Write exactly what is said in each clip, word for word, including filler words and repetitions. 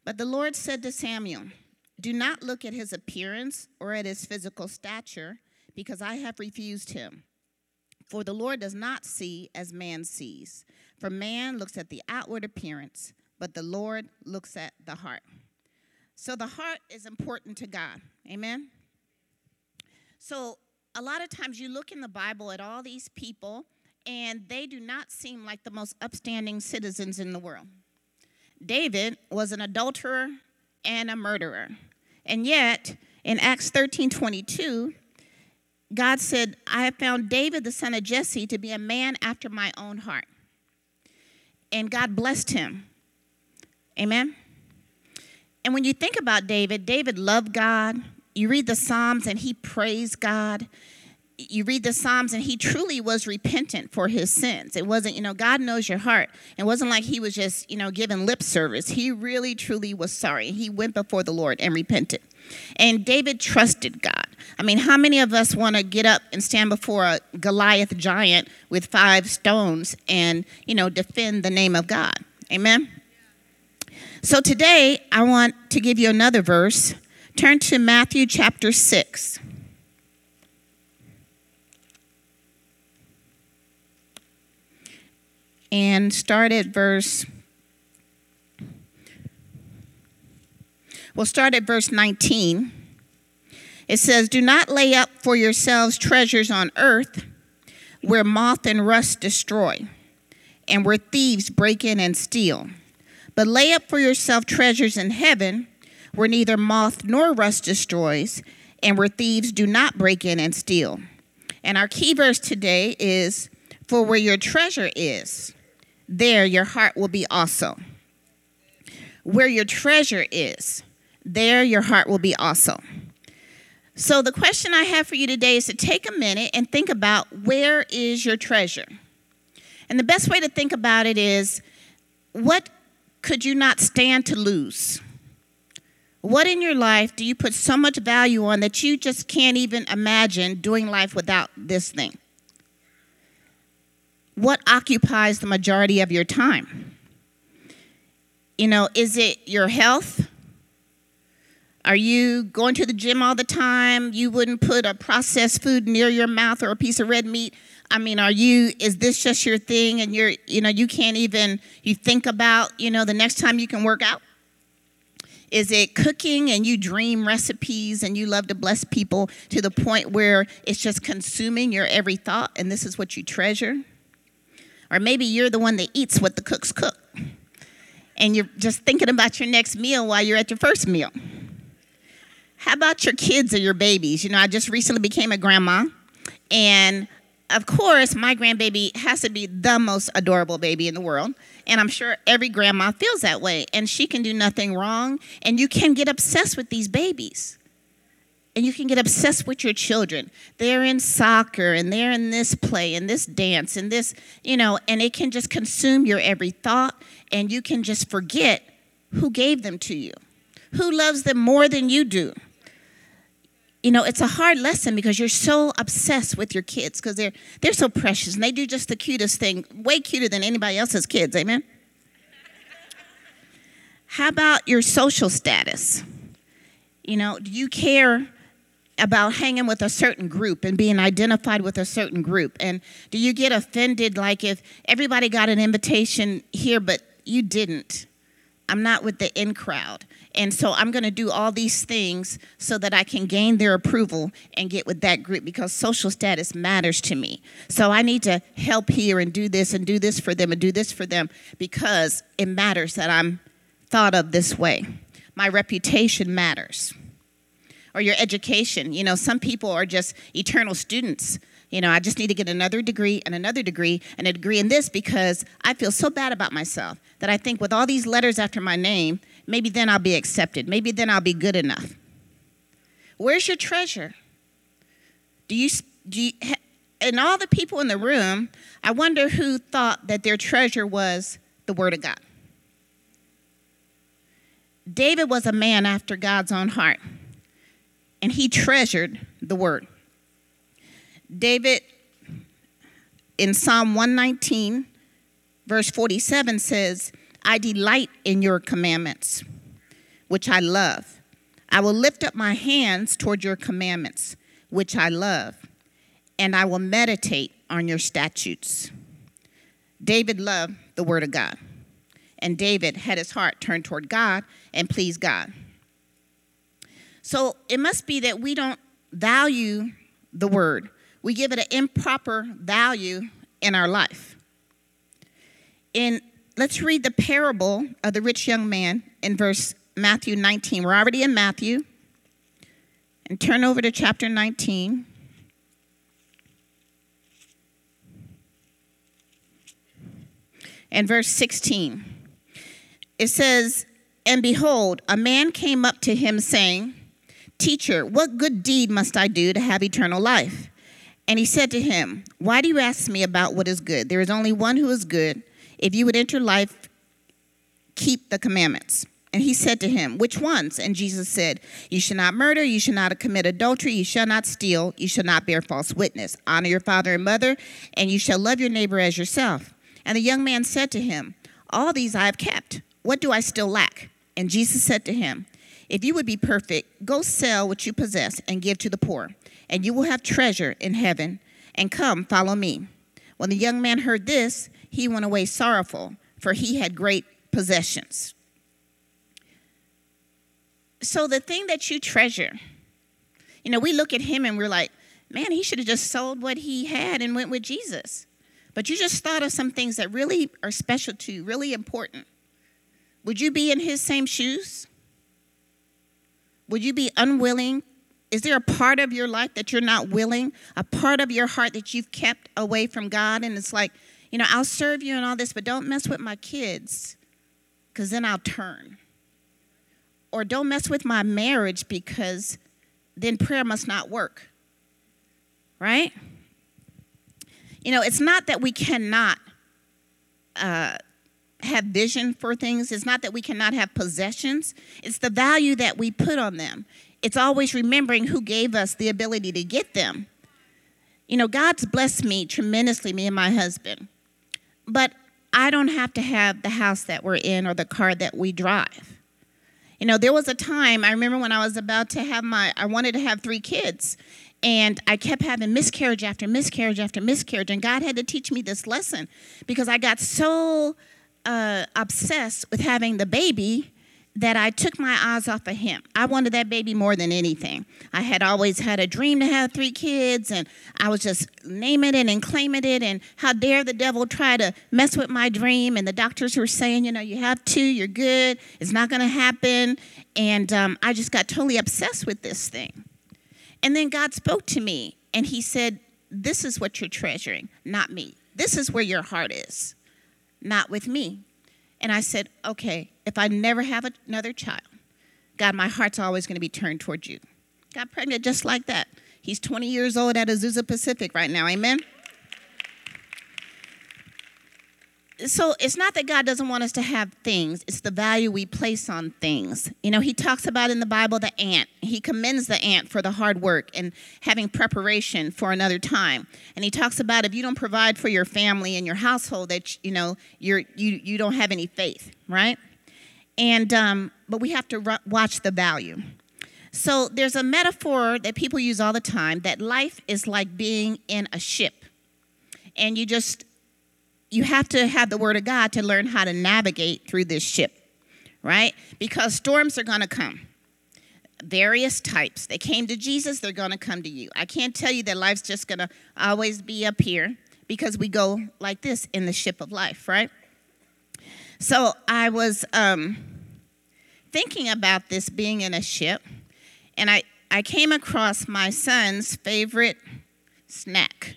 But the Lord said to Samuel, do not look at his appearance or at his physical stature, because I have refused him. For the Lord does not see as man sees. For man looks at the outward appearance, but the Lord looks at the heart. So the heart is important to God. Amen? So a lot of times you look in the Bible at all these people, and they do not seem like the most upstanding citizens in the world. David was an adulterer and a murderer. And yet, in Acts thirteen twenty-two, God said, I have found David, the son of Jesse, to be a man after my own heart. And God blessed him. Amen? And when you think about David, David loved God. You read the Psalms and he praised God. You read the Psalms and he truly was repentant for his sins. It wasn't, you know, God knows your heart. It wasn't like he was just, you know, giving lip service. He really, truly was sorry. He went before the Lord and repented. And David trusted God. I mean, how many of us want to get up and stand before a Goliath giant with five stones and, you know, defend the name of God? Amen? So today, I want to give you another verse. Turn to Matthew chapter six. And start at verse, we'll start at verse nineteen. It says, do not lay up for yourselves treasures on earth where moth and rust destroy and where thieves break in and steal. But lay up for yourself treasures in heaven where neither moth nor rust destroys and where thieves do not break in and steal. And our key verse today is, for where your treasure is, there your heart will be also. Where your treasure is, there your heart will be also. So the question I have for you today is to take a minute and think about, where is your treasure? And the best way to think about it is, what could you not stand to lose? What in your life do you put so much value on that you just can't even imagine doing life without this thing? What occupies the majority of your time? You know, is it your health? Are you going to the gym all the time? You wouldn't put a processed food near your mouth or a piece of red meat. I mean, are you, is this just your thing and you're, you know, you can't even, you think about, you know, the next time you can work out? Is it cooking and you dream recipes and you love to bless people to the point where it's just consuming your every thought and this is what you treasure? Or maybe you're the one that eats what the cooks cook and you're just thinking about your next meal while you're at your first meal. How about your kids or your babies? You know, I just recently became a grandma, and of course, my grandbaby has to be the most adorable baby in the world, and I'm sure every grandma feels that way, and she can do nothing wrong, and you can get obsessed with these babies, and you can get obsessed with your children. They're in soccer, and they're in this play, and this dance, and this, you know, and it can just consume your every thought, and you can just forget who gave them to you, who loves them more than you do. You know, it's a hard lesson because you're so obsessed with your kids because they're they're so precious and they do just the cutest thing, way cuter than anybody else's kids, amen? How about your social status? You know, do you care about hanging with a certain group and being identified with a certain group? And do you get offended like if everybody got an invitation here but you didn't? I'm not with the in crowd. And so I'm going to do all these things so that I can gain their approval and get with that group because social status matters to me. So I need to help here and do this and do this for them and do this for them because it matters that I'm thought of this way. My reputation matters. Or your education. You know, some people are just eternal students. You know, I just need to get another degree and another degree and a degree in this because I feel so bad about myself that I think with all these letters after my name, maybe then I'll be accepted. Maybe then I'll be good enough. Where's your treasure? Do you, do you, and all the people in the room, I wonder who thought that their treasure was the Word of God. David was a man after God's own heart, and he treasured the Word. David, in Psalm one nineteen, verse forty-seven says, I delight in your commandments. which I love. I will lift up my hands toward your commandments, which I love, and I will meditate on your statutes. David loved the word of God, and David had his heart turned toward God and please God. So it must be that we don't value the word. We give it an improper value in our life. In let's read the parable of the rich young man in verse Matthew nineteen. We're already in Matthew. And turn over to chapter nineteen. And verse sixteen. It says, and behold, a man came up to him saying, Teacher, what good deed must I do to have eternal life? And he said to him, why do you ask me about what is good? There is only one who is good. If you would enter life, keep the commandments. And he said to him, which ones? And Jesus said, you shall not murder, you shall not commit adultery, you shall not steal, you shall not bear false witness. Honor your father and mother, and you shall love your neighbor as yourself. And the young man said to him, all these I have kept. What do I still lack? And Jesus said to him, if you would be perfect, go sell what you possess and give to the poor, and you will have treasure in heaven, and come, follow me. When the young man heard this, he went away sorrowful, for he had great possessions. So the thing that you treasure, you know, we look at him and we're like, man, he should have just sold what he had and went with Jesus. But you just thought of some things that really are special to you, really important. Would you be in his same shoes? Would you be unwilling? Is there a part of your life that you're not willing? A part of your heart that you've kept away from God? And it's like, you know, I'll serve you and all this, but don't mess with my kids, because then I'll turn. Or don't mess with my marriage, because then prayer must not work. Right? You know, it's not that we cannot uh, have vision for things. It's not that we cannot have possessions. It's the value that we put on them. It's always remembering who gave us the ability to get them. You know, God's blessed me tremendously, me and my husband. But I don't have to have the house that we're in or the car that we drive. You know, there was a time, I remember when I was about to have my, I wanted to have three kids. And I kept having miscarriage after miscarriage after miscarriage. And God had to teach me this lesson, because I got so uh, obsessed with having the baby that I took my eyes off of him. I wanted that baby more than anything. I had always had a dream to have three kids, and I was just naming it and claiming it, and how dare the devil try to mess with my dream, and the doctors were saying, you know, you have two, you're good, it's not going to happen, and um, I just got totally obsessed with this thing. And then God spoke to me, and he said, this is what you're treasuring, not me. This is where your heart is, not with me. And I said, okay, if I never have another child, God, my heart's always going to be turned towards you. Got pregnant just like that. He's twenty years old at Azusa Pacific right now, amen? So it's not that God doesn't want us to have things. It's the value we place on things. You know, he talks about in the Bible the ant. He commends the ant for the hard work and having preparation for another time. And he talks about if you don't provide for your family and your household, that, you know, you're, you, you don't have any faith, right? And um, but we have to ru- watch the value. So there's a metaphor that people use all the time, that life is like being in a ship. And you just... You have to have the word of God to learn how to navigate through this ship, right? Because storms are going to come. Various types. They came to Jesus, they're going to come to you. I can't tell you that life's just going to always be up here, because we go like this in the ship of life, right? So I was um, thinking about this being in a ship, and I, I came across my son's favorite snack.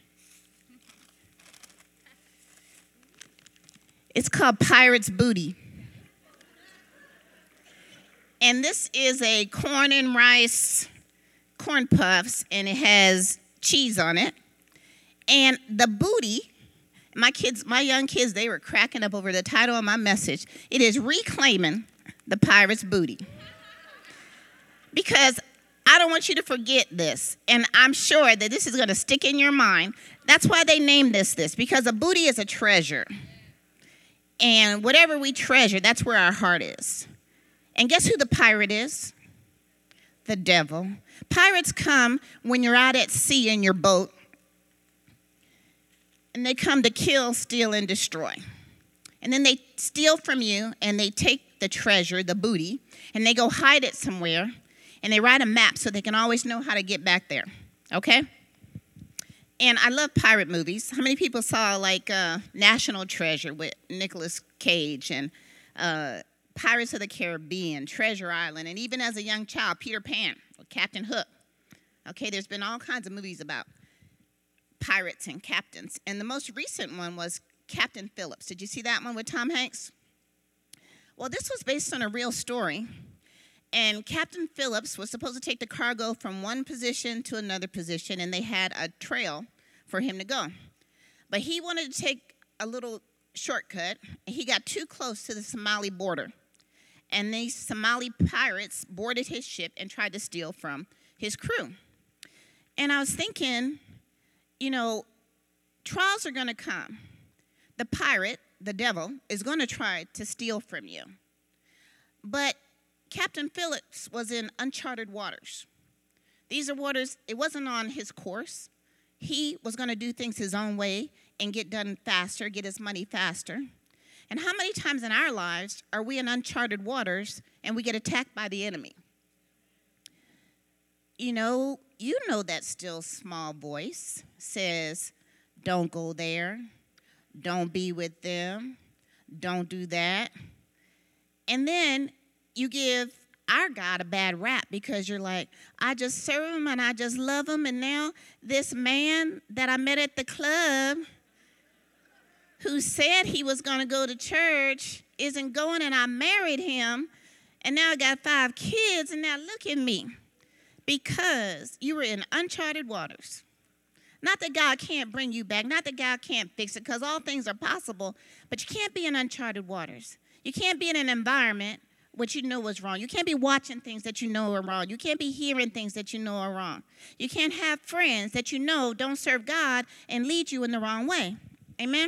It's called Pirate's Booty. And this is a corn and rice corn puffs, and it has cheese on it. And the booty, my kids, my young kids, they were cracking up over the title of my message. It is Reclaiming the Pirate's Booty. Because I don't want you to forget this, and I'm sure that this is going to stick in your mind. That's why they named this this, because a booty is a treasure. And whatever we treasure, that's where our heart is. And guess who the pirate is? The devil. Pirates come when you're out at sea in your boat, and they come to kill, steal, and destroy. And then they steal from you, and they take the treasure, the booty, and they go hide it somewhere, and they write a map so they can always know how to get back there, okay? And I love pirate movies. How many people saw, like, uh, National Treasure with Nicolas Cage, and uh, Pirates of the Caribbean, Treasure Island, and even as a young child, Peter Pan, or Captain Hook. Okay, there's been all kinds of movies about pirates and captains. And the most recent one was Captain Phillips. Did you see that one with Tom Hanks? Well, this was based on a real story. And Captain Phillips was supposed to take the cargo from one position to another position, and they had a trail for him to go. But he wanted to take a little shortcut, and he got too close to the Somali border. And these Somali pirates boarded his ship and tried to steal from his crew. And I was thinking, you know, trials are going to come. The pirate, the devil, is going to try to steal from you. But Captain Phillips was in uncharted waters. These are waters, it wasn't on his course. He was going to do things his own way and get done faster, get his money faster. And how many times in our lives are we in uncharted waters and we get attacked by the enemy? You know, you know that still small voice says, don't go there, don't be with them, don't do that. And then you give our God a bad rap because you're like, I just serve him and I just love him, and now this man that I met at the club who said he was going to go to church isn't going, and I married him, and now I got five kids, and now look at me. Because you were in uncharted waters. Not that God can't bring you back, not that God can't fix it, because all things are possible, but you can't be in uncharted waters. You can't be in an environment which you know is wrong. You can't be watching things that you know are wrong. You can't be hearing things that you know are wrong. You can't have friends that you know don't serve God and lead you in the wrong way. Amen?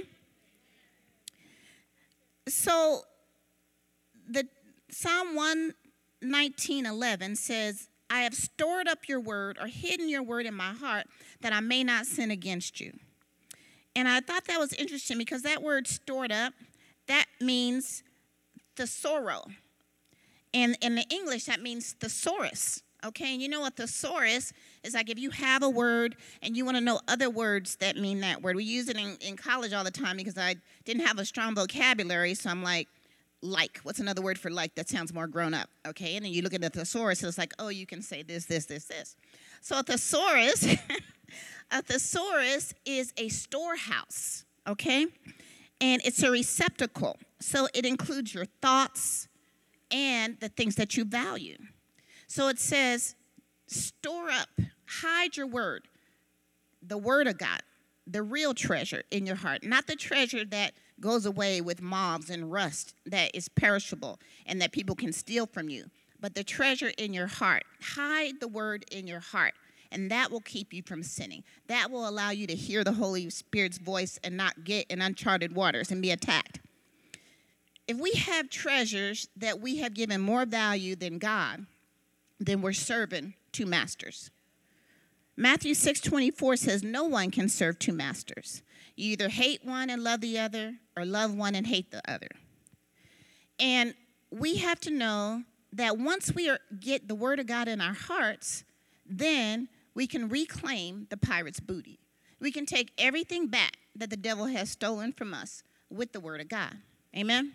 So the Psalm one nineteen eleven says, I have stored up your word or hidden your word in my heart that I may not sin against you. And I thought that was interesting because that word stored up, that means thesaurus. And in the English, that means thesaurus. Okay, and you know what thesaurus is like? If you have a word and you want to know other words that mean that word. We use it in, in college all the time because I didn't have a strong vocabulary, so I'm like, like, what's another word for like that sounds more grown up? Okay, and then you look at the thesaurus, and it's like, oh, you can say this, this, this, this. So a thesaurus, a thesaurus is a storehouse, okay? And it's a receptacle. So it includes your thoughts and the things that you value. So it says, store up, hide your word, the word of God, the real treasure in your heart, not the treasure that goes away with moths and rust, that is perishable and that people can steal from you, but the treasure in your heart. Hide the word in your heart, and that will keep you from sinning. That will allow you to hear the Holy Spirit's voice and not get in uncharted waters and be attacked. If we have treasures that we have given more value than God, then we're serving two masters. Matthew six twenty-four says, no one can serve two masters. You either hate one and love the other, or love one and hate the other. And we have to know that once we are, get the word of God in our hearts, then we can reclaim the pirate's booty. We can take everything back that the devil has stolen from us with the word of God. Amen?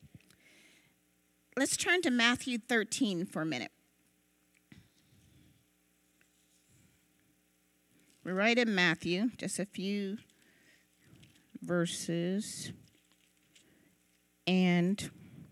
Let's turn to Matthew thirteen for a minute. We're right in Matthew, just a few verses. And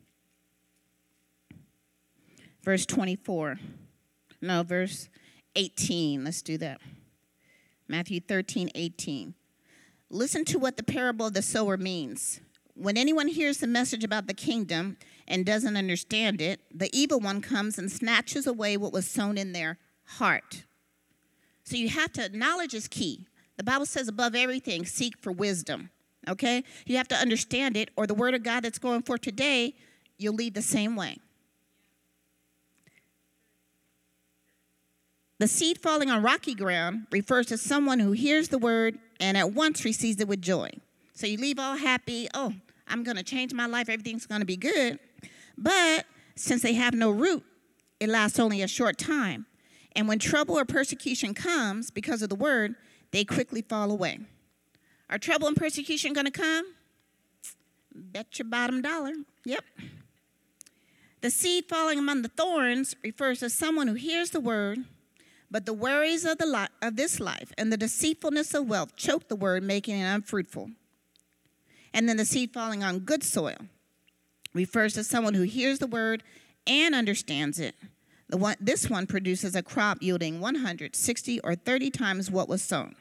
verse twenty-four. No, verse eighteen. Let's do that. Matthew thirteen, eighteen. Listen to what the parable of the sower means. When anyone hears the message about the kingdom and doesn't understand it, the evil one comes and snatches away what was sown in their heart. So you have to, knowledge is key. The Bible says above everything, seek for wisdom, okay? You have to understand it, or the word of God that's going forth today, you'll leave the same way. The seed falling on rocky ground refers to someone who hears the word and at once receives it with joy. So you leave all happy, oh, I'm going to change my life, everything's going to be good. But since they have no root, it lasts only a short time. And when trouble or persecution comes because of the word, they quickly fall away. Are trouble and persecution going to come? Bet your bottom dollar. Yep. The seed falling among the thorns refers to someone who hears the word, but the worries of, the li- of this life and the deceitfulness of wealth choke the word, making it unfruitful. And then the seed falling on good soil refers to someone who hears the word and understands it. The one, this one produces a crop yielding one hundred, sixty, or thirty times what was sown.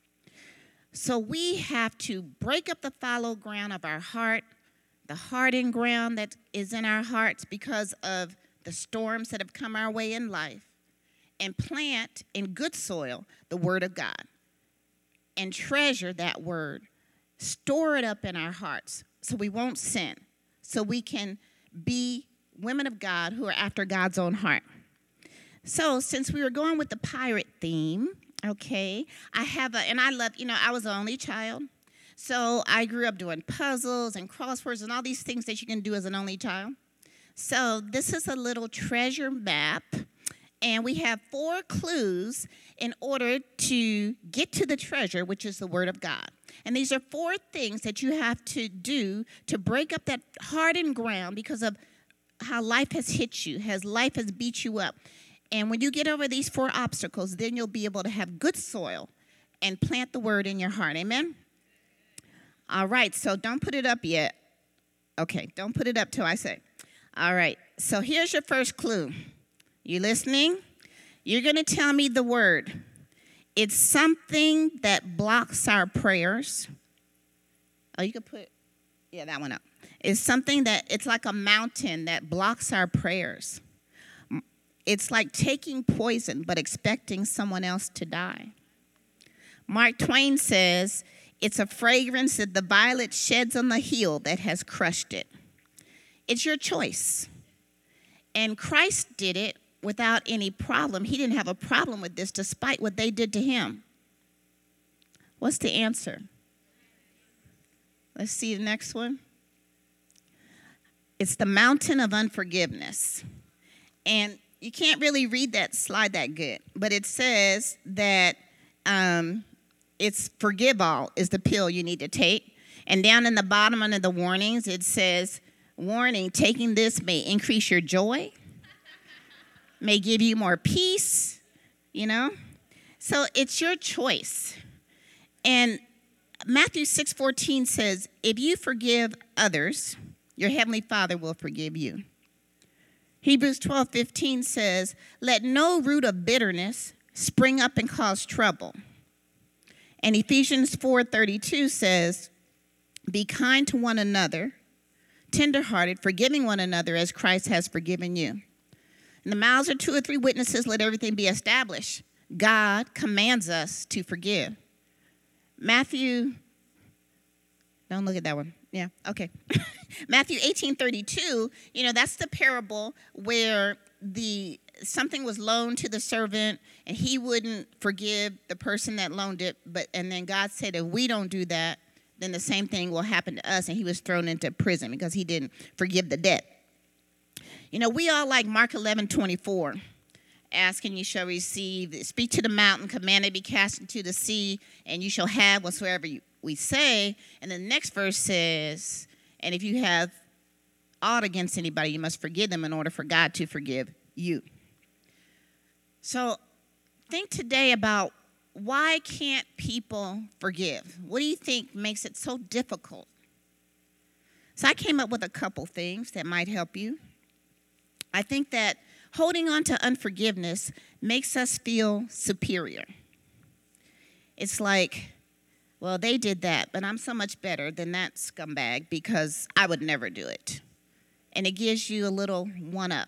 So we have to break up the fallow ground of our heart, the hardened ground that is in our hearts because of the storms that have come our way in life, and plant in good soil the word of God and treasure that word. Store it up in our hearts so we won't sin, so we can be women of God who are after God's own heart. So since we were going with the pirate theme, okay, I have a, and I love, you know, I was the only child. So I grew up doing puzzles and crosswords and all these things that you can do as an only child. So this is a little treasure map. And we have four clues in order to get to the treasure, which is the word of God. And these are four things that you have to do to break up that hardened ground because of how life has hit you, has life has beat you up. And when you get over these four obstacles, then you'll be able to have good soil and plant the word in your heart. Amen? All right, so don't put it up yet. Okay, don't put it up till I say. All right, so here's your first clue. You listening? You're going to tell me the word. It's something that blocks our prayers. Oh, you can put, yeah, that one up. It's something that, it's like a mountain that blocks our prayers. It's like taking poison but expecting someone else to die. Mark Twain says, it's a fragrance that the violet sheds on the heel that has crushed it. It's your choice. And Christ did it without any problem. He didn't have a problem with this despite what they did to him. What's the answer? Let's see the next one. It's the mountain of unforgiveness. And you can't really read that slide that good, but it says that um, it's forgive all is the pill you need to take. And down in the bottom under the warnings, it says, warning, taking this may increase your joy, may give you more peace, you know. So it's your choice. And Matthew six fourteen says, if you forgive others, your heavenly Father will forgive you. Hebrews twelve fifteen says, let no root of bitterness spring up and cause trouble. And Ephesians four thirty-two says, be kind to one another, tenderhearted, forgiving one another as Christ has forgiven you. In the mouths of two or three witnesses, let everything be established. God commands us to forgive. Matthew, don't look at that one. Yeah, okay. Matthew eighteen thirty-two, you know, that's the parable where the something was loaned to the servant and he wouldn't forgive the person that loaned it, but and then God said, if we don't do that, then the same thing will happen to us, and he was thrown into prison because he didn't forgive the debt. You know, we all like Mark eleven twenty-four. Ask and you shall receive. Speak to the mountain, command it to be cast into the sea, and you shall have whatsoever you, we say. And the next verse says, and if you have aught against anybody, you must forgive them in order for God to forgive you. So think today about why can't people forgive? What do you think makes it so difficult? So I came up with a couple things that might help you. I think that holding on to unforgiveness makes us feel superior. It's like, well, they did that, but I'm so much better than that scumbag because I would never do it. And it gives you a little one-up.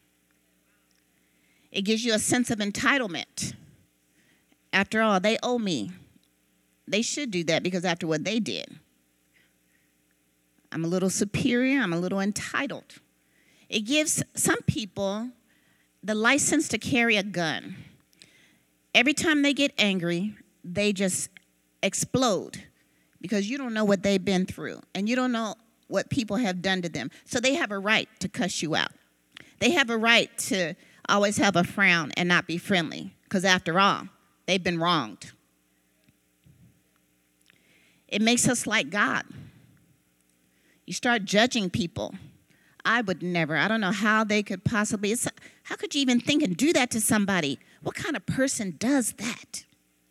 It gives you a sense of entitlement. After all, they owe me. They should do that because after what they did. I'm a little superior. I'm a little entitled. It gives some people the license to carry a gun. every time they get angry, they just explode because you don't know what they've been through and you don't know what people have done to them. So they have a right to cuss you out. They have a right to always have a frown and not be friendly because after all, they've been wronged. It makes us like God. You start judging people. I would never. I don't know how they could possibly. It's, how could you even think and do that to somebody? What kind of person does that?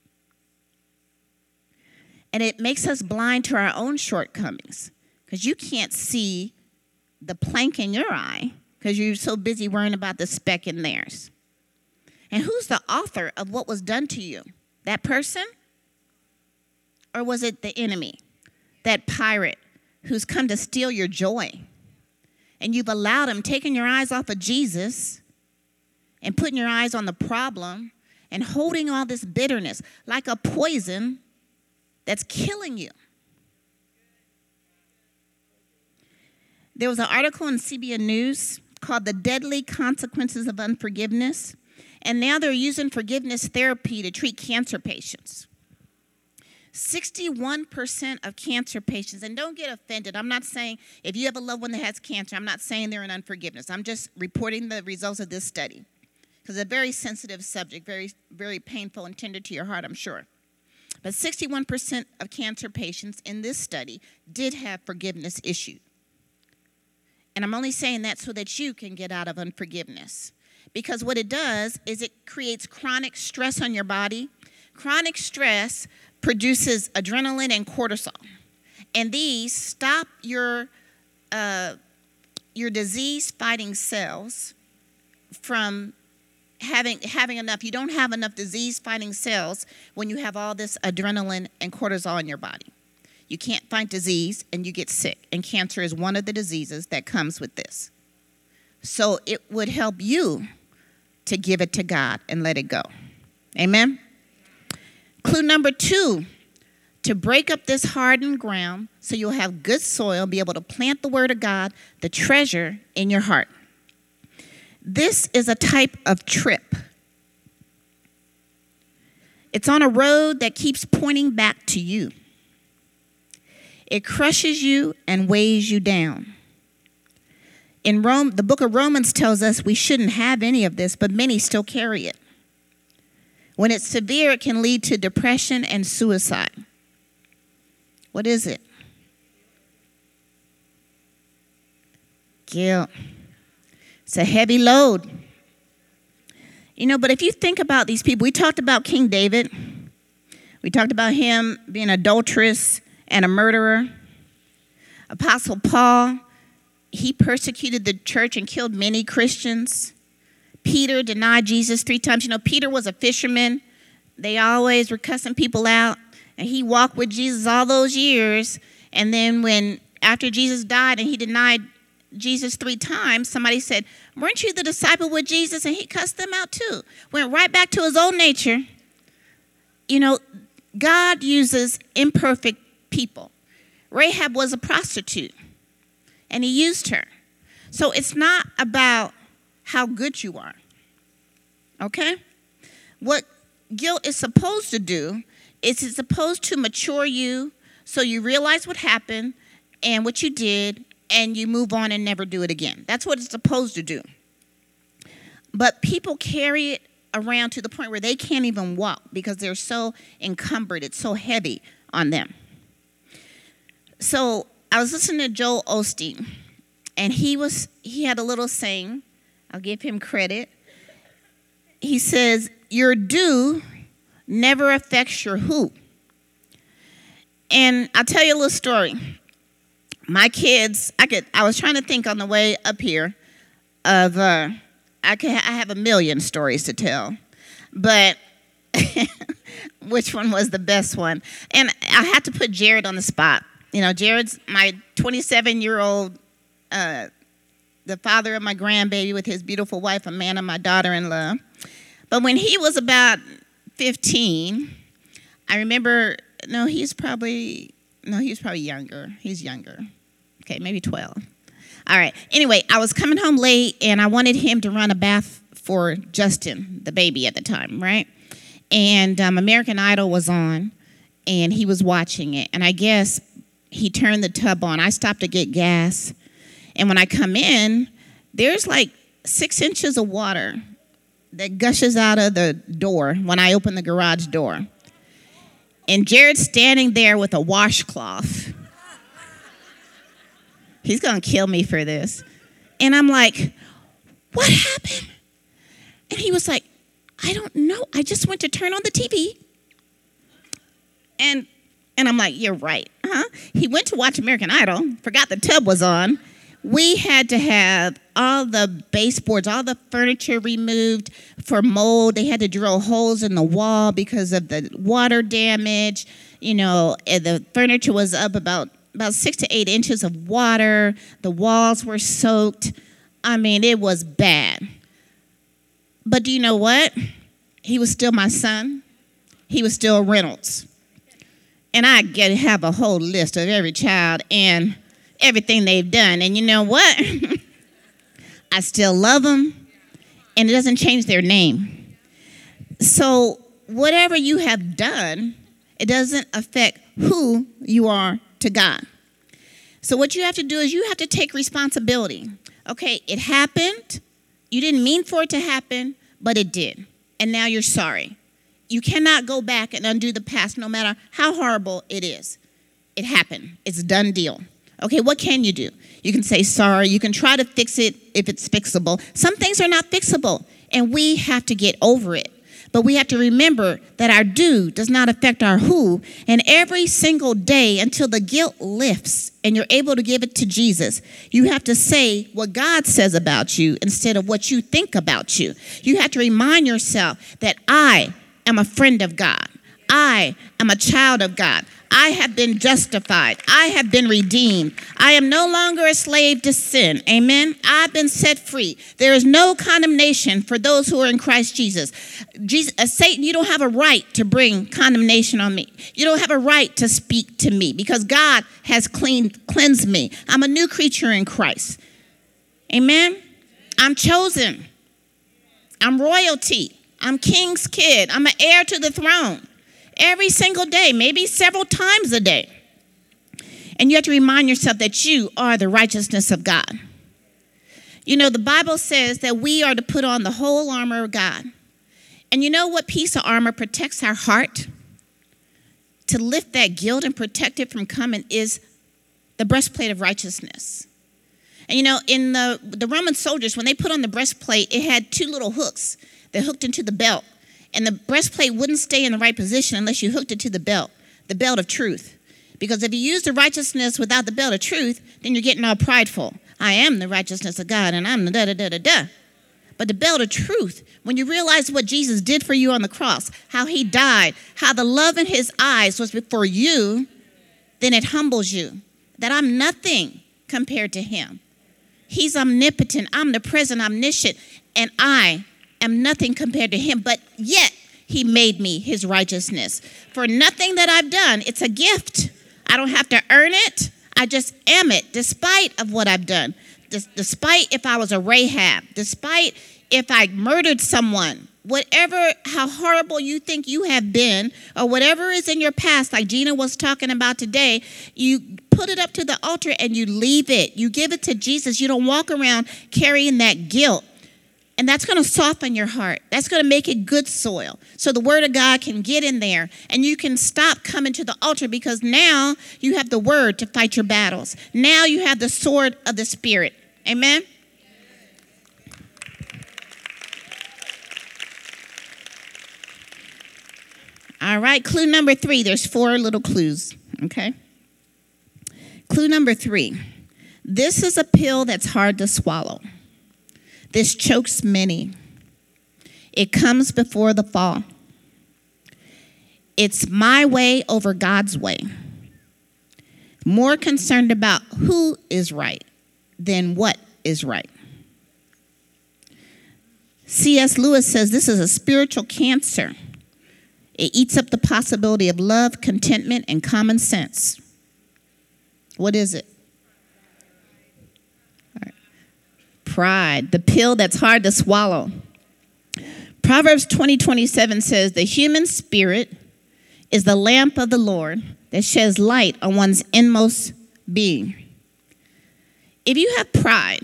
And it makes us blind to our own shortcomings because you can't see the plank in your eye because you're so busy worrying about the speck in theirs. And who's the author of what was done to you? That person? Or was it the enemy? That pirate who's come to steal your joy? And you've allowed him, taking your eyes off of Jesus and putting your eyes on the problem and holding all this bitterness like a poison that's killing you. There was an article in C B S News called The Deadly Consequences of Unforgiveness. And now they're using forgiveness therapy to treat cancer patients. sixty-one percent of cancer patients, and don't get offended. I'm not saying if you have a loved one that has cancer, I'm not saying they're in unforgiveness. I'm just reporting the results of this study because it's a very sensitive subject, very, very painful and tender to your heart, I'm sure. But sixty-one percent of cancer patients in this study did have forgiveness issues. And I'm only saying that so that you can get out of unforgiveness. Because what it does is it creates chronic stress on your body. Chronic stress produces adrenaline and cortisol. And these stop your, uh, your disease-fighting cells from having, having enough. You don't have enough disease-fighting cells when you have all this adrenaline and cortisol in your body. You can't fight disease and you get sick. And cancer is one of the diseases that comes with this. So it would help you to give it to God and let it go. Amen? Clue number two, to break up this hardened ground so you'll have good soil, be able to plant the word of God, the treasure in your heart. This is a type of trip. It's on a road that keeps pointing back to you. It crushes you and weighs you down. In Rome, the book of Romans tells us we shouldn't have any of this, but many still carry it. When it's severe, it can lead to depression and suicide. What is it? Guilt. It's a heavy load. You know, but if you think about these people, we talked about King David. We talked about him being adulterous and a murderer. Apostle Paul, he persecuted the church and killed many Christians. Peter denied Jesus three times. You know, Peter was a fisherman. They always were cussing people out. And he walked with Jesus all those years. And then when, after Jesus died and he denied Jesus three times, somebody said, weren't you the disciple with Jesus? And he cussed them out too. Went right back to his old nature. You know, God uses imperfect people. Rahab was a prostitute. And he used her. So it's not about how good you are. Okay? What guilt is supposed to do is it's supposed to mature you so you realize what happened and what you did and you move on and never do it again. That's what it's supposed to do. But people carry it around to the point where they can't even walk because they're so encumbered. It's so heavy on them. So I was listening to Joel Osteen, and he was he had a little saying. I'll give him credit. He says, your do never affects your who. And I'll tell you a little story. My kids, I could I was trying to think on the way up here of uh, I could I have a million stories to tell, but which one was the best one? And I had to put Jared on the spot. You know, Jared's my twenty-seven-year-old, uh, the father of my grandbaby with his beautiful wife, Amanda, my daughter-in-law. But when he was about fifteen, I remember, no, he's probably, no, he was probably younger. He's younger. Okay, maybe twelve. All right. Anyway, I was coming home late, and I wanted him to run a bath for Justin, the baby at the time, right? And um, American Idol was on, and he was watching it. And I guess he turned the tub on. I stopped to get gas. And when I come in, there's like six inches of water that gushes out of the door when I open the garage door. And Jared's standing there with a washcloth. He's going to kill me for this. And I'm like, what happened? And he was like, I don't know. I just went to turn on the T V. And and I'm like, you're right. Huh? He went to watch American Idol, forgot the tub was on. We had to have all the baseboards, all the furniture removed for mold. They had to drill holes in the wall because of the water damage. You know, and the furniture was up about, about six to eight inches of water. The walls were soaked. I mean, it was bad. But do you know what? He was still my son. He was still Reynolds. And I get to have a whole list of every child and everything they've done. And you know what? I still love them, and it doesn't change their name. So whatever you have done, it doesn't affect who you are to God. So what you have to do is you have to take responsibility. Okay, it happened. You didn't mean for it to happen, but it did. And now you're sorry. You cannot go back and undo the past no matter how horrible it is. It happened. It's a done deal. Okay, what can you do? You can say sorry. You can try to fix it if it's fixable. Some things are not fixable, and we have to get over it. But we have to remember that our do does not affect our who. And every single day until the guilt lifts and you're able to give it to Jesus, you have to say what God says about you instead of what you think about you. You have to remind yourself that I am a friend of God. I am a child of God. I have been justified. I have been redeemed. I am no longer a slave to sin. Amen. I've been set free. There is no condemnation for those who are in Christ Jesus. Jesus uh, Satan, you don't have a right to bring condemnation on me. You don't have a right to speak to me because God has cleaned, cleansed me. I'm a new creature in Christ. Amen. I'm chosen. I'm royalty. I'm king's kid. I'm an heir to the throne. Every single day, maybe several times a day. And you have to remind yourself that you are the righteousness of God. You know, the Bible says that we are to put on the whole armor of God. And you know what piece of armor protects our heart? To lift that guilt and protect it from coming is the breastplate of righteousness. And you know, in the, the Roman soldiers, when they put on the breastplate, it had two little hooks that hooked into the belt. And the breastplate wouldn't stay in the right position unless you hooked it to the belt, the belt of truth. Because if you use the righteousness without the belt of truth, then you're getting all prideful. I am the righteousness of God, and I'm the da-da-da-da-da. But the belt of truth, when you realize what Jesus did for you on the cross, how he died, how the love in his eyes was for you, then it humbles you. That I'm nothing compared to him. He's omnipotent, omnipresent, omniscient, and I am nothing compared to him, but yet he made me his righteousness. For nothing that I've done, it's a gift. I don't have to earn it. I just am it, despite of what I've done. Des- despite if I was a Rahab, despite if I murdered someone, whatever, how horrible you think you have been, or whatever is in your past, like Gina was talking about today, you put it up to the altar and you leave it. You give it to Jesus. You don't walk around carrying that guilt. And that's going to soften your heart. That's going to make it good soil. So the word of God can get in there and you can stop coming to the altar because now you have the word to fight your battles. Now you have the sword of the Spirit. Amen? All right, clue number three. There's four little clues, okay? Clue number three. This is a pill that's hard to swallow. This chokes many. It comes before the fall. It's my way over God's way. More concerned about who is right than what is right. C S Lewis says this is a spiritual cancer. It eats up the possibility of love, contentment, and common sense. What is it? Pride, the pill that's hard to swallow. Proverbs twenty twenty-seven says, the human spirit is the lamp of the Lord that sheds light on one's inmost being. If you have pride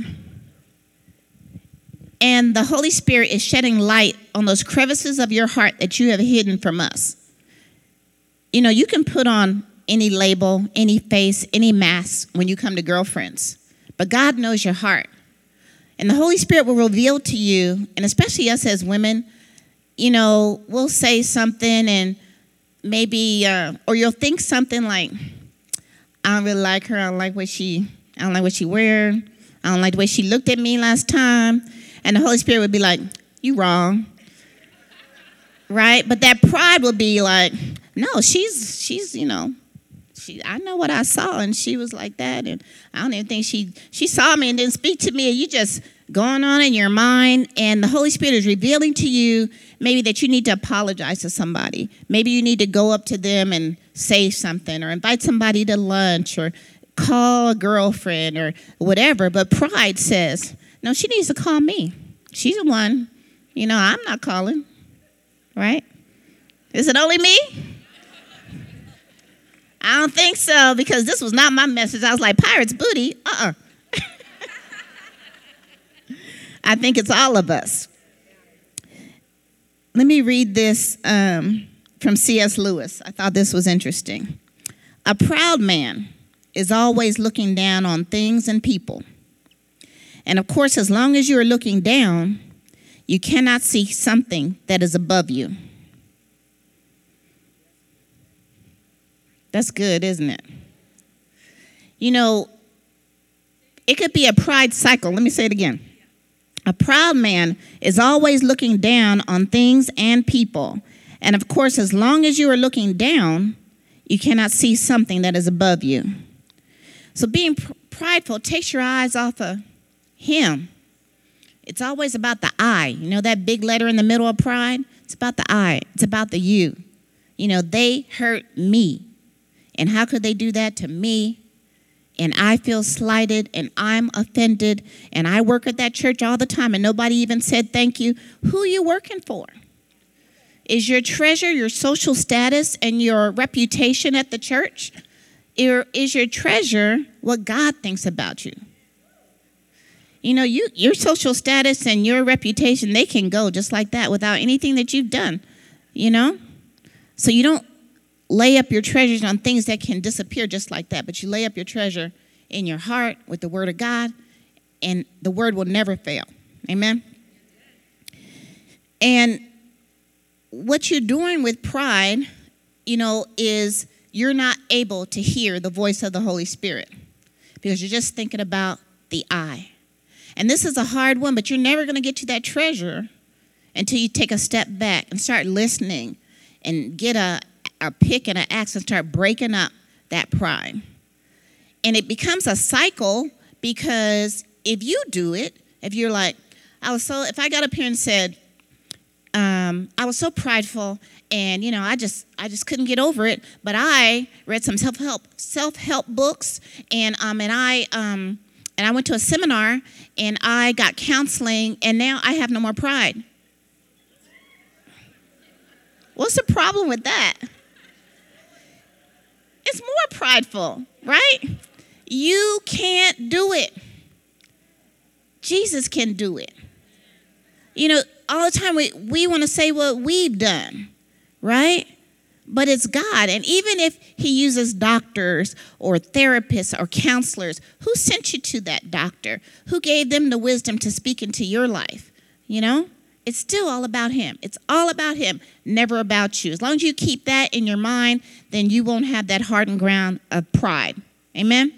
and the Holy Spirit is shedding light on those crevices of your heart that you have hidden from us, you know, you can put on any label, any face, any mask when you come to girlfriends. But God knows your heart. And the Holy Spirit will reveal to you, and especially us as women, you know, we'll say something and maybe, uh, or you'll think something like, I don't really like her. I don't like what she, I don't like what she wearing. I don't like the way she looked at me last time. And the Holy Spirit would be like, you wrong. Right? But that pride will be like, no, she's, she's, you know, she, I know what I saw, and she was like that, and I don't even think she, she saw me and didn't speak to me, and you just going on in your mind, and the Holy Spirit is revealing to you maybe that you need to apologize to somebody. Maybe you need to go up to them and say something, or invite somebody to lunch, or call a girlfriend, or whatever. But pride says, no, she needs to call me. She's the one. You know, I'm not calling. Right? Is it only me? I don't think so, because this was not my message. I was like, pirate's booty? Uh-uh. I think it's all of us. Let me read this um, from C S Lewis. I thought this was interesting. A proud man is always looking down on things and people. And of course, as long as you are looking down, you cannot see something that is above you. That's good, isn't it? You know, it could be a pride cycle. Let me say it again. A proud man is always looking down on things and people. And of course, as long as you are looking down, you cannot see something that is above you. So being pr- prideful takes your eyes off of him. It's always about the I. You know that big letter in the middle of pride? It's about the I. It's about the you. You know, they hurt me. And how could they do that to me? And I feel slighted, and I'm offended, and I work at that church all the time, and nobody even said thank you. Who are you working for? Is your treasure your social status and your reputation at the church? Or is your treasure what God thinks about you? You know, you, your social status and your reputation, they can go just like that without anything that you've done, you know? So you don't lay up your treasures on things that can disappear just like that, but you lay up your treasure in your heart with the Word of God, and the Word will never fail. Amen? And what you're doing with pride, you know, is you're not able to hear the voice of the Holy Spirit because you're just thinking about the I. And this is a hard one, but you're never going to get to that treasure until you take a step back and start listening and get a, a pick and an axe and start breaking up that pride. And it becomes a cycle because if you do it, if you're like, I was so, if I got up here and said, um, I was so prideful and, you know, I just, I just couldn't get over it, but I read some self-help, self-help books and, um, and I, um, and I went to a seminar and I got counseling and now I have no more pride. What's the problem with that? It's more prideful, right? You can't do it. Jesus can do it. You know, all the time we, we want to say what we've done, right? But it's God. And even if he uses doctors or therapists or counselors, who sent you to that doctor? Who gave them the wisdom to speak into your life? You know? It's still all about him. It's all about him, never about you. As long as you keep that in your mind, then you won't have that hardened ground of pride. Amen?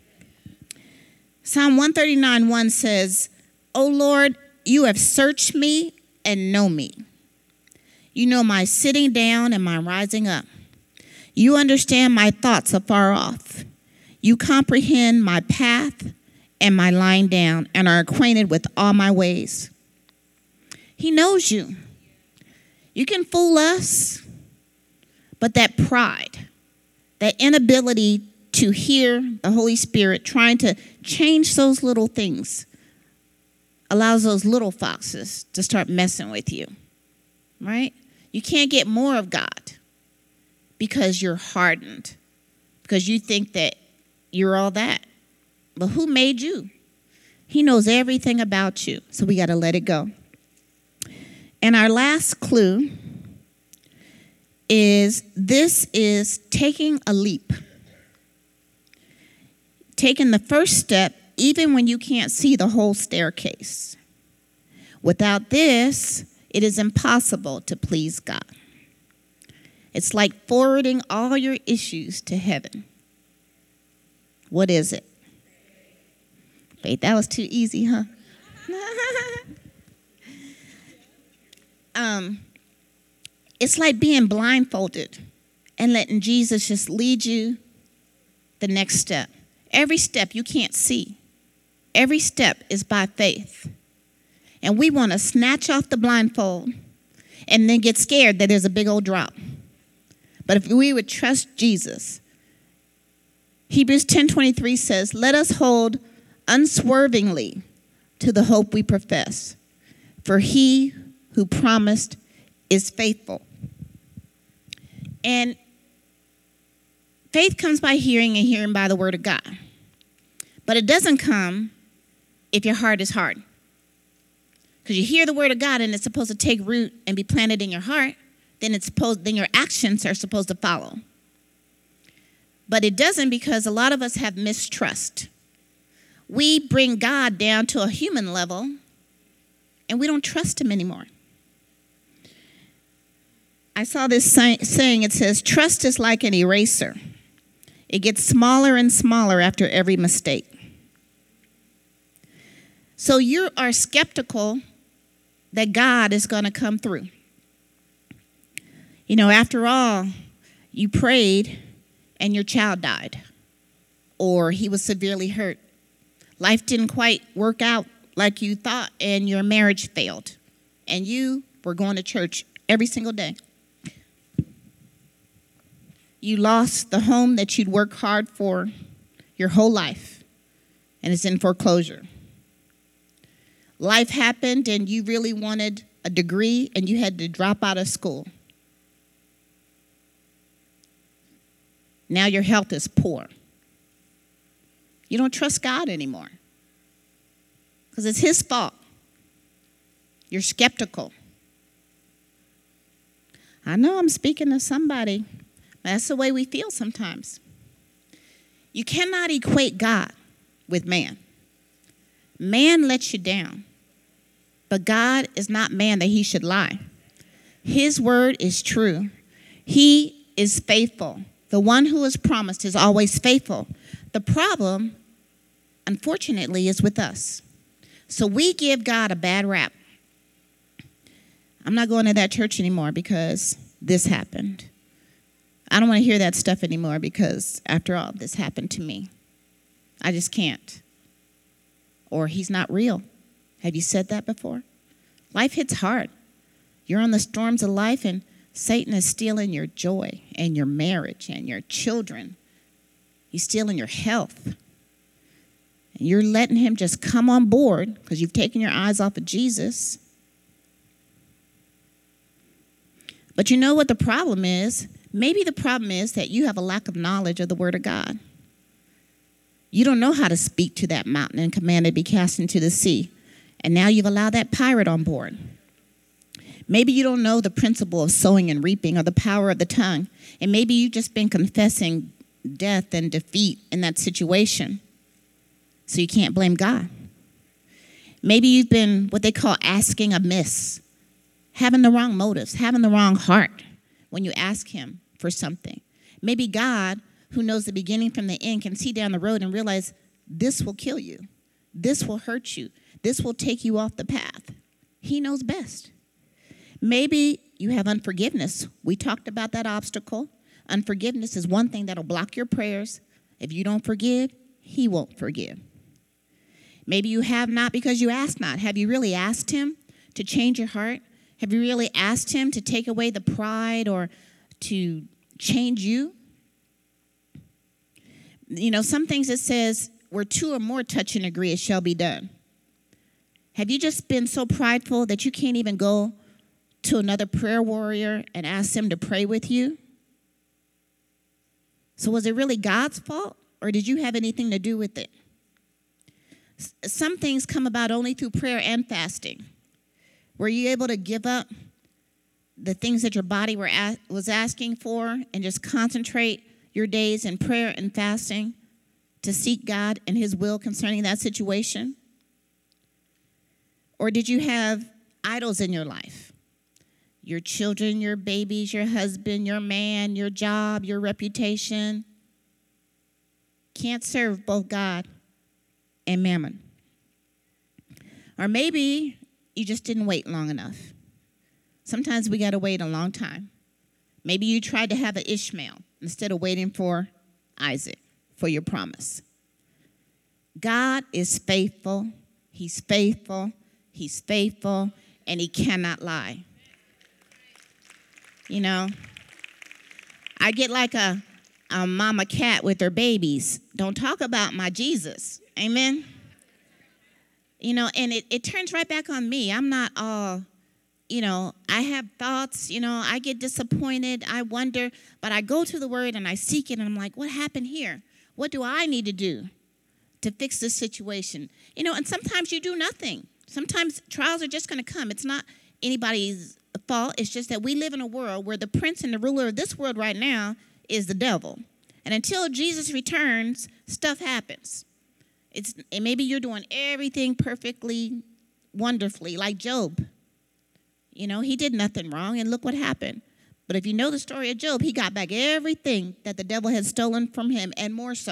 Psalm one thirty-nine one says, O Lord, you have searched me and know me. You know my sitting down and my rising up. You understand my thoughts afar off. You comprehend my path and my lying down and are acquainted with all my ways. He knows you. You can fool us, but that pride, that inability to hear the Holy Spirit trying to change those little things allows those little foxes to start messing with you. right? You can't get more of God because you're hardened, because you think that you're all that. But who made you? He knows everything about you, so we got to let it go. And our last clue is this is taking a leap. Taking the first step even when you can't see the whole staircase. Without this, it is impossible to please God. It's like forwarding all your issues to heaven. What is it? Faith, that was too easy, huh? um, it's like being blindfolded and letting Jesus just lead you the next step. Every step you can't see. Every step is by faith. And we want to snatch off the blindfold and then get scared that there's a big old drop. But if we would trust Jesus, Hebrews ten twenty-three says, let us hold unswervingly to the hope we profess, for he who promised is faithful. And faith comes by hearing, and hearing by the word of God. But it doesn't come if your heart is hard. Because you hear the word of God and it's supposed to take root and be planted in your heart, then it's supposed then your actions are supposed to follow. But it doesn't, because a lot of us have mistrust. We bring God down to a human level and we don't trust him anymore. I saw this saying, it says, trust is like an eraser. It gets smaller and smaller after every mistake. So you are skeptical that God is going to come through. You know, after all, you prayed and your child died, or he was severely hurt. Life didn't quite work out like you thought, and your marriage failed, and you were going to church every single day. You lost the home that you'd worked hard for your whole life, and it's in foreclosure. Life happened, and you really wanted a degree, and you had to drop out of school. Now your health is poor. You don't trust God anymore because it's his fault. You're skeptical. I know I'm speaking to somebody. That's the way we feel sometimes. You cannot equate God with man. Man lets you down, but God is not man that he should lie. His word is true. He is faithful. The one who is promised is always faithful. The problem, unfortunately, is with us. So we give God a bad rap. I'm not going to that church anymore because this happened. I don't want to hear that stuff anymore because, after all, this happened to me. I just can't. Or he's not real. Have you said that before? Life hits hard. You're on the storms of life, and Satan is stealing your joy and your marriage and your children. He's stealing your health. And you're letting him just come on board because you've taken your eyes off of Jesus. But you know what the problem is? Maybe the problem is that you have a lack of knowledge of the word of God. You don't know how to speak to that mountain and command it to be cast into the sea. And now you've allowed that pirate on board. Maybe you don't know the principle of sowing and reaping or the power of the tongue. And maybe you've just been confessing death and defeat in that situation. So you can't blame God. Maybe you've been what they call asking amiss, having the wrong motives, having the wrong heart when you ask him for something. Maybe God, who knows the beginning from the end, can see down the road and realize this will kill you. This will hurt you. This will take you off the path. He knows best. Maybe you have unforgiveness. We talked about that obstacle. Unforgiveness is one thing that'll block your prayers. If you don't forgive, he won't forgive. Maybe you have not because you asked not. Have you really asked him to change your heart? Have you really asked him to take away the pride or to change you? You know, some things it says, where two or more touch and agree, it shall be done. Have you just been so prideful that you can't even go to another prayer warrior and asked them to pray with you? So was it really God's fault, or did you have anything to do with it? S- some things come about only through prayer and fasting. Were you able to give up the things that your body were a- was asking for and just concentrate your days in prayer and fasting to seek God and his will concerning that situation? Or did you have idols in your life? Your children, your babies, your husband, your man, your job, your reputation. Can't serve both God and mammon. Or maybe you just didn't wait long enough. Sometimes we got to wait a long time. Maybe you tried to have an Ishmael instead of waiting for Isaac for your promise. God is faithful. He's faithful. He's faithful, and he cannot lie. You know, I get like a, a mama cat with her babies. Don't talk about my Jesus. Amen? You know, and it, it turns right back on me. I'm not all, you know, I have thoughts, you know, I get disappointed. I wonder, but I go to the word and I seek it, and I'm like, what happened here? What do I need to do to fix this situation? You know, and sometimes you do nothing. Sometimes trials are just going to come. It's not anybody's fault. It's just that we live in a world where the prince and the ruler of this world right now is the devil. And until Jesus returns, stuff happens. It's and maybe you're doing everything perfectly, wonderfully, like Job. You know, he did nothing wrong, and look what happened. But if you know the story of Job, he got back everything that the devil had stolen from him, and more so.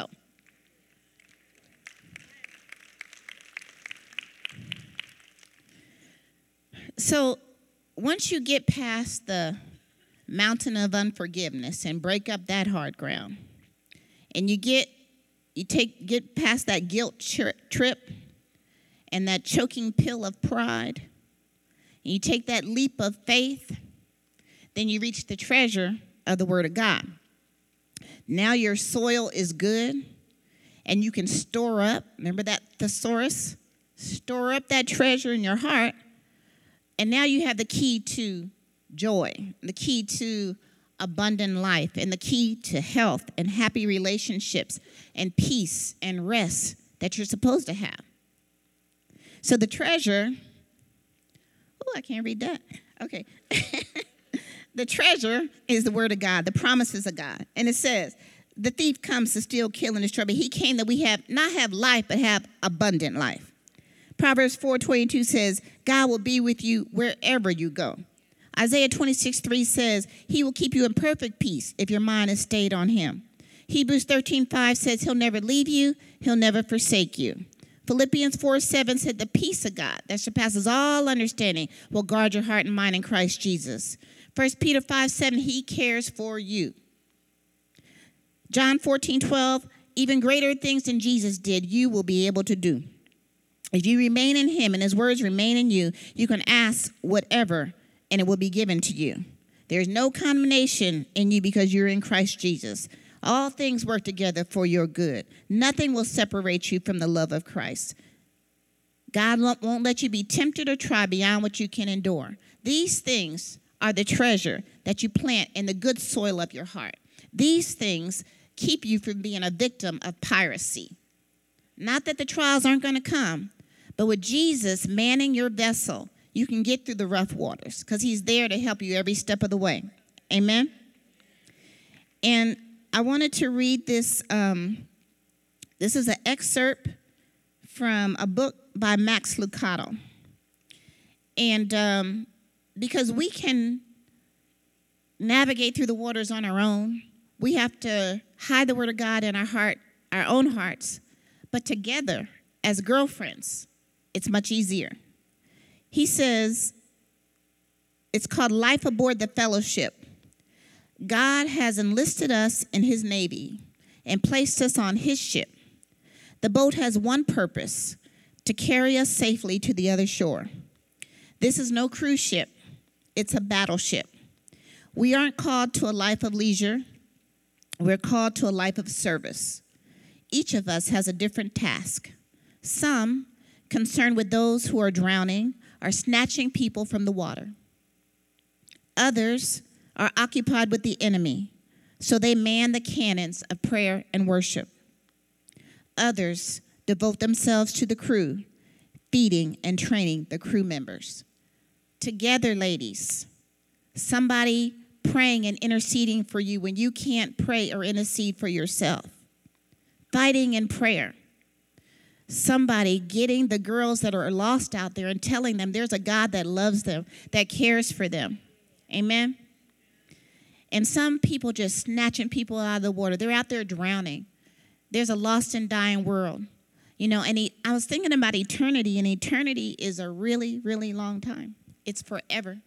So once you get past the mountain of unforgiveness and break up that hard ground, and you get you take get past that guilt tri- trip and that choking pill of pride, and you take that leap of faith, then you reach the treasure of the Word of God. Now your soil is good, and you can store up, remember that thesaurus? Store up that treasure in your heart. And now you have the key to joy, the key to abundant life, and the key to health and happy relationships and peace and rest that you're supposed to have. So the treasure, oh, I can't read that. Okay. The treasure is the word of God, the promises of God. And it says, the thief comes to steal, kill, and destroy, but he came that we have not have life, but have abundant life. Proverbs four twenty-two says, God will be with you wherever you go. Isaiah twenty-six three says, he will keep you in perfect peace if your mind is stayed on him. Hebrews thirteen five says, he'll never leave you, he'll never forsake you. Philippians four seven said, the peace of God that surpasses all understanding will guard your heart and mind in Christ Jesus. First Peter five seven, he cares for you. John fourteen twelve, even greater things than Jesus did, you will be able to do. If you remain in him and his words remain in you, you can ask whatever and it will be given to you. There's no condemnation in you because you're in Christ Jesus. All things work together for your good. Nothing will separate you from the love of Christ. God won't let you be tempted or try beyond what you can endure. These things are the treasure that you plant in the good soil of your heart. These things keep you from being a victim of piracy. Not that the trials aren't going to come, but with Jesus manning your vessel, you can get through the rough waters because he's there to help you every step of the way. Amen? And I wanted to read this. Um, this is an excerpt from a book by Max Lucado. And um, because we can navigate through the waters on our own, we have to hide the word of God in our heart, our own hearts. But together, as girlfriends, it's much easier. He says, it's called Life Aboard the Fellowship. God has enlisted us in his Navy and placed us on his ship. The boat has one purpose, to carry us safely to the other shore. This is no cruise ship. It's a battleship. We aren't called to a life of leisure. We're called to a life of service. Each of us has a different task. Some, concerned with those who are drowning, are snatching people from the water. Others are occupied with the enemy, so they man the cannons of prayer and worship. Others devote themselves to the crew, feeding and training the crew members. Together, ladies, somebody praying and interceding for you when you can't pray or intercede for yourself. Fighting in prayer. Somebody getting the girls that are lost out there and telling them there's a God that loves them, that cares for them. Amen? And some people just snatching people out of the water. They're out there drowning. There's a lost and dying world. You know, and he, I was thinking about eternity, and eternity is a really, really long time. It's forever.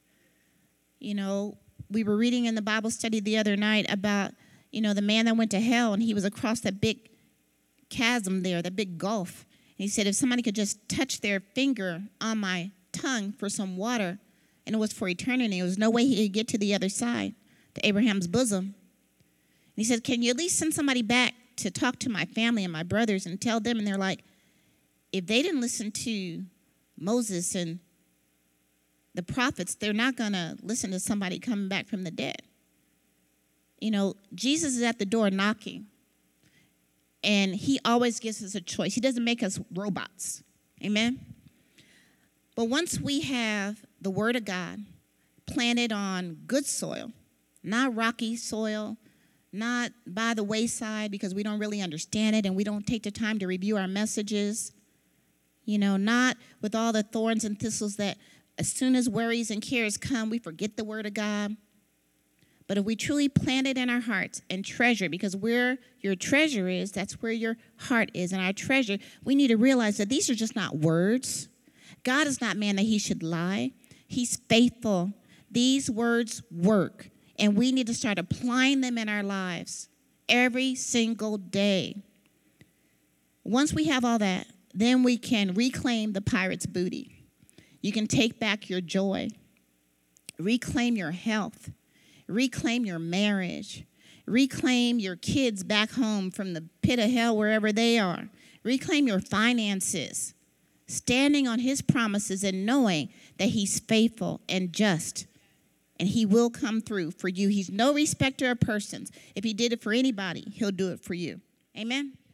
You know, we were reading in the Bible study the other night about, you know, the man that went to hell, and he was across that big chasm there, that big gulf. And he said, if somebody could just touch their finger on my tongue for some water, and it was for eternity, there was no way he could get to the other side, to Abraham's bosom. And he said, can you at least send somebody back to talk to my family and my brothers and tell them? And they're like, if they didn't listen to Moses and the prophets, they're not going to listen to somebody coming back from the dead. You know, Jesus is at the door knocking, and he always gives us a choice. He doesn't make us robots. Amen? But once we have the Word of God planted on good soil, not rocky soil, not by the wayside because we don't really understand it and we don't take the time to review our messages, you know, not with all the thorns and thistles that as soon as worries and cares come, we forget the Word of God. But if we truly plant it in our hearts and treasure, because where your treasure is, that's where your heart is. And our treasure, we need to realize that these are just not words. God is not man that he should lie. He's faithful. These words work, and we need to start applying them in our lives every single day. Once we have all that, then we can reclaim the pirate's booty. You can take back your joy, reclaim your health, reclaim your marriage, reclaim your kids back home from the pit of hell wherever they are, reclaim your finances, standing on his promises and knowing that he's faithful and just, and he will come through for you. He's no respecter of persons. If he did it for anybody, he'll do it for you. Amen.